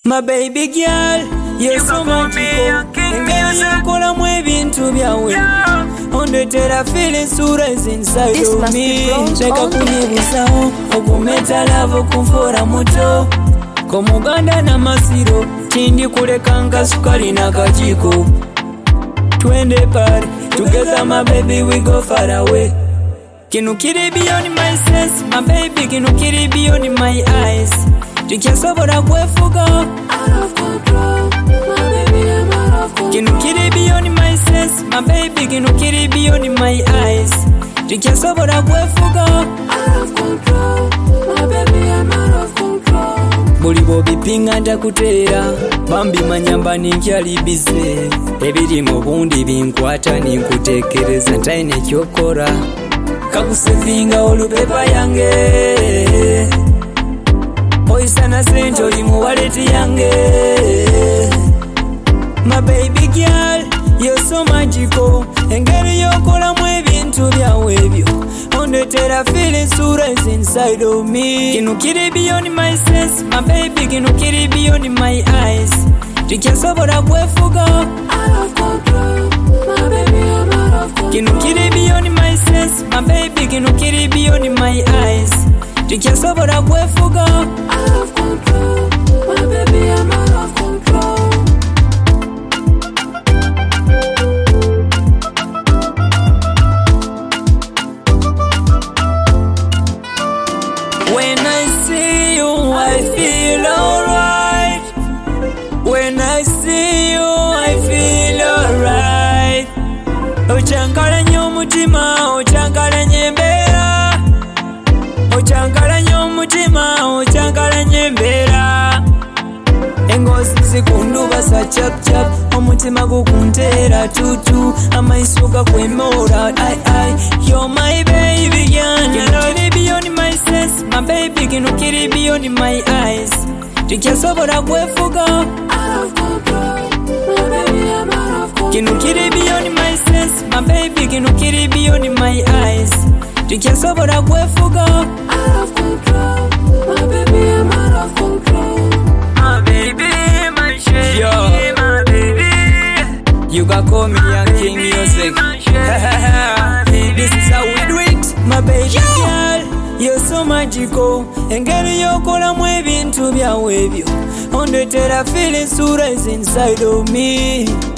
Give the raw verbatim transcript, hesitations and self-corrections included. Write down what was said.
My baby girl, you're so magical. Engeri yokolamu ebintu byawe ondetera feelings to rise inside of me. Leka kunyibusaho okumeta love okunfora muto komuganda na masiro kindi kulekanga sukali na kajiko. Twende party together my baby, we go far away. Kinu kiri beyond my sense, my baby, kinu kiri beyond my eyes. Tikyasobola kwefuga out of control, my baby, I'm out of control. Kinu kiri beyond my sense, my baby, kinu kiri beyond my eyes. Tikyasobola kwefuga out of control, my baby, I'm out of control. Buli bobipinga ntakutera bambi manyamba ninkyali bize ebiri mu bundi binkwata ninkutekereza ntaine kyokora kakusevinga olupepa yange oisana sente oli mu wallet yange. My baby girl, you're so magical. Engeri yokolamu ebintu byawe ebyo ondetera feelings to rise inside of me. Kinu kiri beyond my sense, my baby, kinu kiri beyond my eyes. Tikyasobola kwefuga out of control, my baby, I'm out of control. Kinu kiri beyond my sense, my baby, kinu kiri beyond my eyes. Tikyasobola kwefuga out of control, my baby, I'm out of control. When I see you, I feel alright. When I see you, I feel alright. Ochankalanya omutima, ochankalanya embeera. Ochankalanya omutima, ochankalanya embeera. Engozi zikundubasa chap chap, omutima gukuntera tutu, amaiso gakwemora. I I, you're my baby girl. You know it beyond my sense, my baby, kinu kiri beyond my eyes. Tikyasobola kwefuga out of control, my baby, I'm out of control. Kinu kiri beyond my sense, my baby, kinu kiri beyond my eyes. Tikyasobola kwefuga out of control, my baby, I'm out of control. My baby, my shady, yo, my baby. You can call me Young King Music. This is how we do it, my baby girl. You're so magical. Engeri yokolamu ebintu byawe ebyo ondetera feelings to rise inside of me.